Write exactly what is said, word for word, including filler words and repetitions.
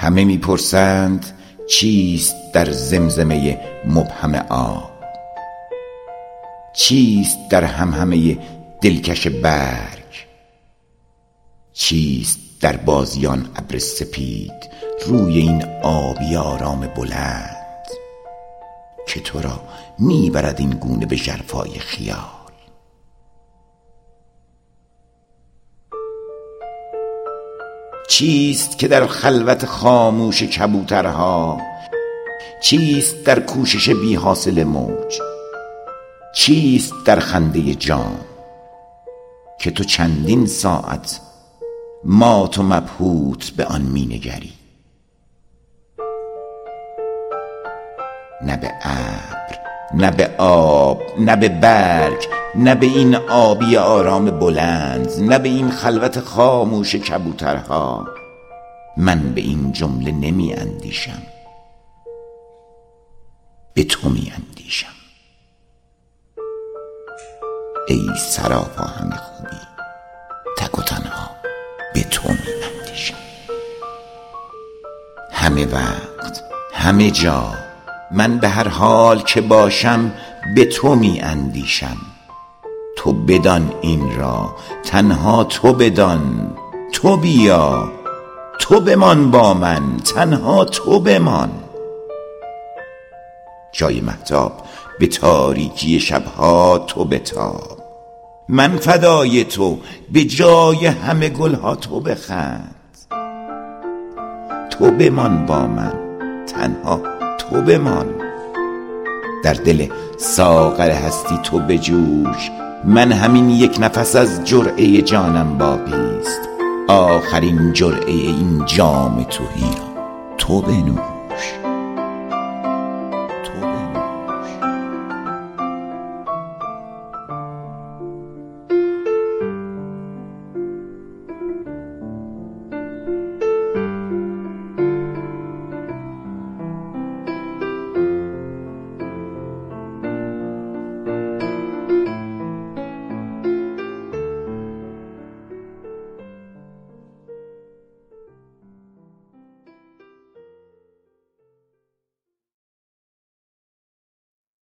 همه میپرسند چیست در زمزمه مبهم آب؟ چیست در همهمه دلکش برگ؟ چیست در بازیان ابر سپید روی این آبی آرام بلند که تو را میبرد این گونه به ژرفای خیال؟ چیست که در خلوت خاموش کبوترها؟ چیست در کوشش بی حاصل موج؟ چیست در خنده جام که تو چندین ساعت مات و مبهوت به آن می نگری؟ نه به ابر، نه به آب، نه به برگ، نه به این آبی آرام بلند، نه به این خلوت خاموش کبوترها من به این جمله نمی اندیشم، به تو می اندیشم. ای سراپا همه خوبی، تک و تنها به تو می اندیشم. همه وقت، همه جا، من به هر حال که باشم به تو می اندیشم. تو بدان این را، تنها تو بدان. تو بیا، تو بمان با من، تنها تو بمان. جای مهتاب به تاریکی شبها تو بتاب. من فدای تو، به جای همه گلها تو بخند. تو بمان با من، تنها تو بمان. در دل ساغر هستی تو بجوش، من همین یک نفس از جرعه جانم باقیست. آخرین جرعه این جام تهی را تو بنوش.